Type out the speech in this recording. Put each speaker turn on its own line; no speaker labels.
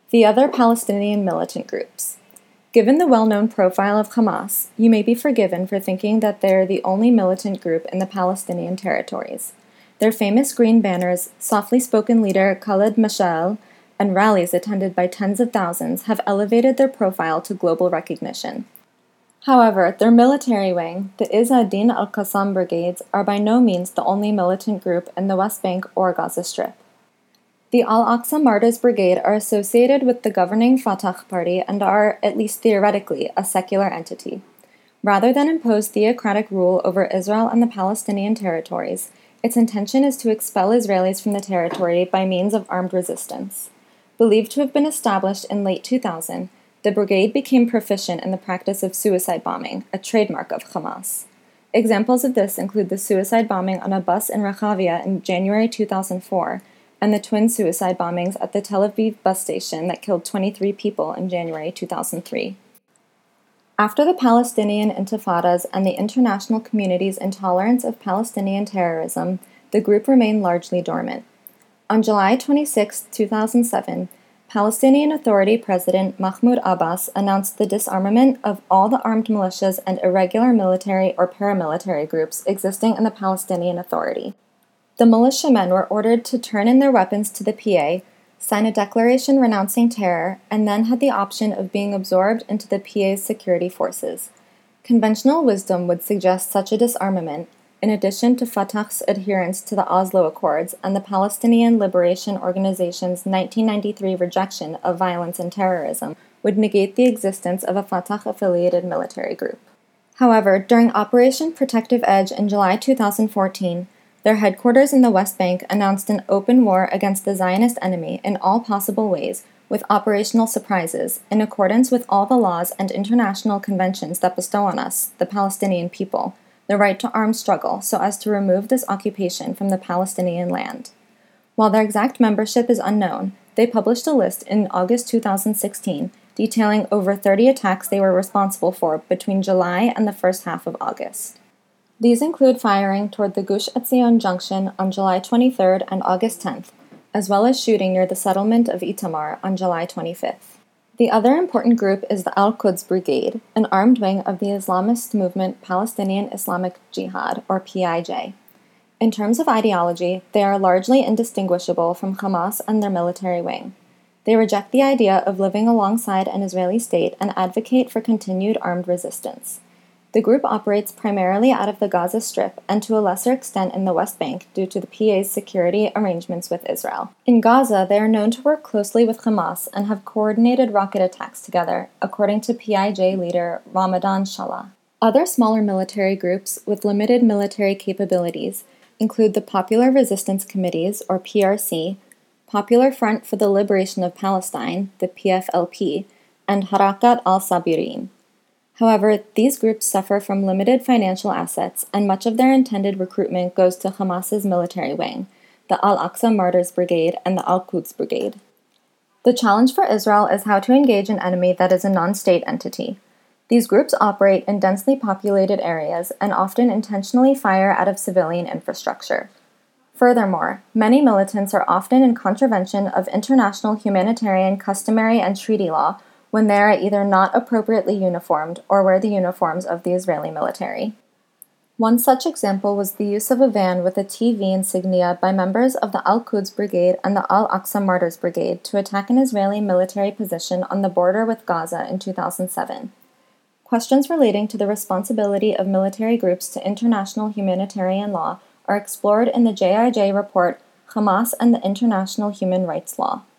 The other Palestinian militant groups. Given the well-known profile of Hamas, you may be forgiven for thinking that they're the only militant group in the Palestinian territories. Their famous green banners, softly spoken leader Khaled Mashal, and rallies attended by tens of thousands have elevated their profile to global recognition. However, their military wing, the Izz ad-Din al-Qassam brigades, are by no means the only militant group in the West Bank or Gaza Strip. The Al-Aqsa Martyrs Brigade are associated with the governing Fatah party and are, at least theoretically, a secular entity. Rather than impose theocratic rule over Israel and the Palestinian territories, its intention is to expel Israelis from the territory by means of armed resistance. Believed to have been established in late 2000, the brigade became proficient in the practice of suicide bombing, a trademark of Hamas. Examples of this include the suicide bombing on a bus in Rehavia in January 2004, and the twin suicide bombings at the Tel Aviv bus station that killed 23 people in January 2003. After the Palestinian intifadas and the international community's intolerance of Palestinian terrorism, the group remained largely dormant. On July 26, 2007, Palestinian Authority President Mahmoud Abbas announced the disarmament of all the armed militias and irregular military or paramilitary groups existing in the Palestinian Authority. The militiamen were ordered to turn in their weapons to the PA, sign a declaration renouncing terror, and then had the option of being absorbed into the PA's security forces. Conventional wisdom would suggest such a disarmament, in addition to Fatah's adherence to the Oslo Accords and the Palestinian Liberation Organization's 1993 rejection of violence and terrorism, would negate the existence of a Fatah-affiliated military group. However, during Operation Protective Edge in July 2014, their headquarters in the West Bank announced an open war against the Zionist enemy in all possible ways, with operational surprises, in accordance with all the laws and international conventions that bestow on us, the Palestinian people, the right to armed struggle so as to remove this occupation from the Palestinian land. While their exact membership is unknown, they published a list in August 2016 detailing over 30 attacks they were responsible for between July and the first half of August. These include firing toward the Gush Etzion junction on July 23rd and August 10th, as well as shooting near the settlement of Itamar on July 25th. The other important group is the Al-Quds Brigade, an armed wing of the Islamist movement Palestinian Islamic Jihad, or PIJ. In terms of ideology, they are largely indistinguishable from Hamas and their military wing. They reject the idea of living alongside an Israeli state and advocate for continued armed resistance. The group operates primarily out of the Gaza Strip and to a lesser extent in the West Bank due to the PA's security arrangements with Israel. In Gaza, they are known to work closely with Hamas and have coordinated rocket attacks together, according to PIJ leader Ramadan Shallah. Other smaller military groups with limited military capabilities include the Popular Resistance Committees, or PRC, Popular Front for the Liberation of Palestine, the PFLP, and Harakat al-Sabirin. However, these groups suffer from limited financial assets, and much of their intended recruitment goes to Hamas's military wing, the Al-Aqsa Martyrs Brigade and the Al-Quds Brigade. The challenge for Israel is how to engage an enemy that is a non-state entity. These groups operate in densely populated areas and often intentionally fire out of civilian infrastructure. Furthermore, many militants are often in contravention of international humanitarian, customary, and treaty law when they are either not appropriately uniformed or wear the uniforms of the Israeli military. One such example was the use of a van with a TV insignia by members of the Al-Quds Brigade and the Al-Aqsa Martyrs Brigade to attack an Israeli military position on the border with Gaza in 2007. Questions relating to the responsibility of military groups to international humanitarian law are explored in the JIJ report Hamas and the International Human Rights Law.